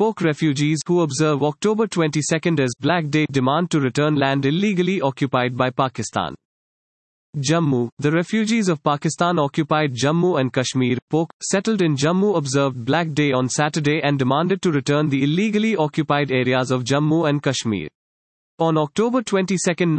POK refugees who observe October 22 as Black Day demand to return land illegally occupied by Pakistan. Jammu. The refugees of Pakistan-occupied Jammu and Kashmir, POK, settled in Jammu observed Black Day on Saturday and demanded to return the illegally occupied areas of Jammu and Kashmir. On October 22,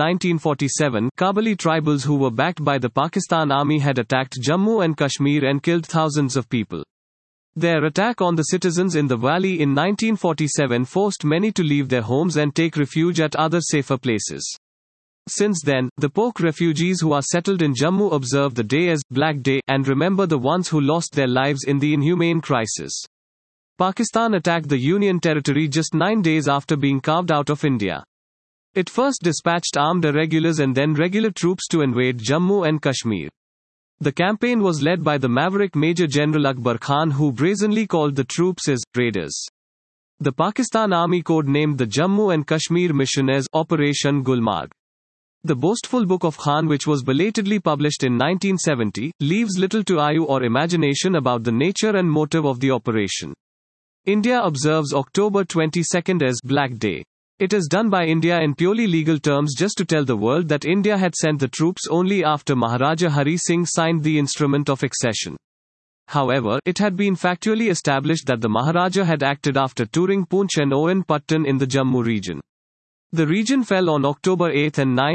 1947, Kabuli tribals who were backed by the Pakistan Army had attacked Jammu and Kashmir and killed thousands of people. Their attack on the citizens in the valley in 1947 forced many to leave their homes and take refuge at other safer places. Since then, the POK refugees who are settled in Jammu observe the day as Black Day and remember the ones who lost their lives in the inhumane crisis. Pakistan attacked the Union territory just 9 days after being carved out of India. It first dispatched armed irregulars and then regular troops to invade Jammu and Kashmir. The campaign was led by the maverick Major General Akbar Khan, who brazenly called the troops as raiders. The Pakistan Army codenamed the Jammu and Kashmir mission as Operation Gulmarg. The boastful book of Khan, which was belatedly published in 1970, leaves little to ayuh or imagination about the nature and motive of the operation. India observes October 22 as Black Day. It is done by India in purely legal terms just to tell the world that India had sent the troops only after Maharaja Hari Singh signed the instrument of accession. However, it had been factually established that the Maharaja had acted after touring Poonch and Owen Pattan in the Jammu region. The region fell on October 8 and 9,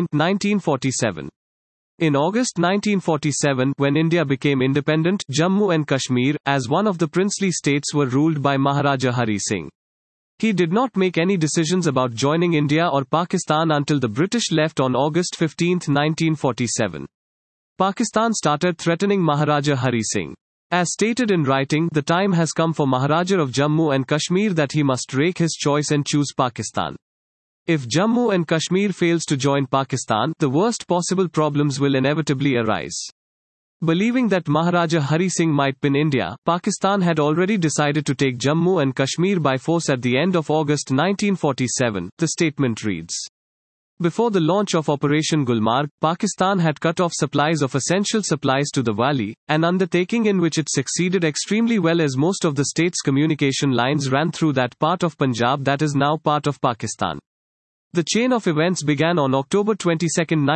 1947. In August 1947, when India became independent, Jammu and Kashmir, as one of the princely states, were ruled by Maharaja Hari Singh. He did not make any decisions about joining India or Pakistan until the British left on August 15, 1947. Pakistan started threatening Maharaja Hari Singh. As stated in writing, the time has come for Maharaja of Jammu and Kashmir that he must rake his choice and choose Pakistan. If Jammu and Kashmir fails to join Pakistan, the worst possible problems will inevitably arise. Believing that Maharaja Hari Singh might pin India, Pakistan had already decided to take Jammu and Kashmir by force at the end of August 1947, the statement reads. Before the launch of Operation Gulmarg, Pakistan had cut off supplies of essential supplies to the Wali, an undertaking in which it succeeded extremely well as most of the state's communication lines ran through that part of Punjab that is now part of Pakistan. The chain of events began on October 22,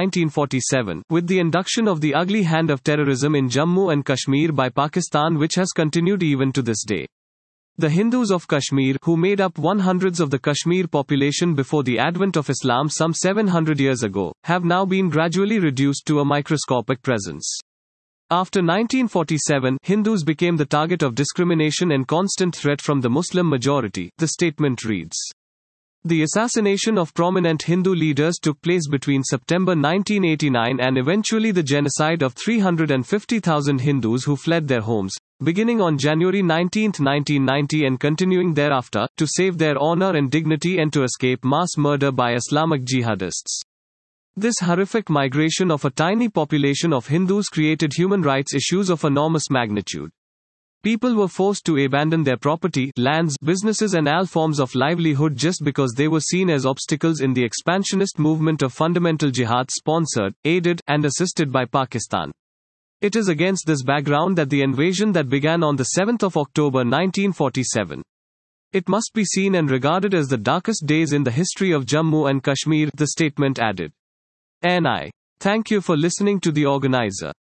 1947, with the induction of the ugly hand of terrorism in Jammu and Kashmir by Pakistan, which has continued even to this day. The Hindus of Kashmir, who made up 1/100 of the Kashmir population before the advent of Islam some 700 years ago, have now been gradually reduced to a microscopic presence. After 1947, Hindus became the target of discrimination and constant threat from the Muslim majority, the statement reads. The assassination of prominent Hindu leaders took place between September 1989 and eventually the genocide of 350,000 Hindus who fled their homes, beginning on January 19, 1990 and continuing thereafter, to save their honor and dignity and to escape mass murder by Islamic jihadists. This horrific migration of a tiny population of Hindus created human rights issues of enormous magnitude. People were forced to abandon their property, lands, businesses and all forms of livelihood just because they were seen as obstacles in the expansionist movement of fundamental jihad sponsored, aided, and assisted by Pakistan. It is against this background that the invasion that began on the 7th of October 1947. It must be seen and regarded as the darkest days in the history of Jammu and Kashmir, the statement added. N.I. Thank you for listening to the organizer.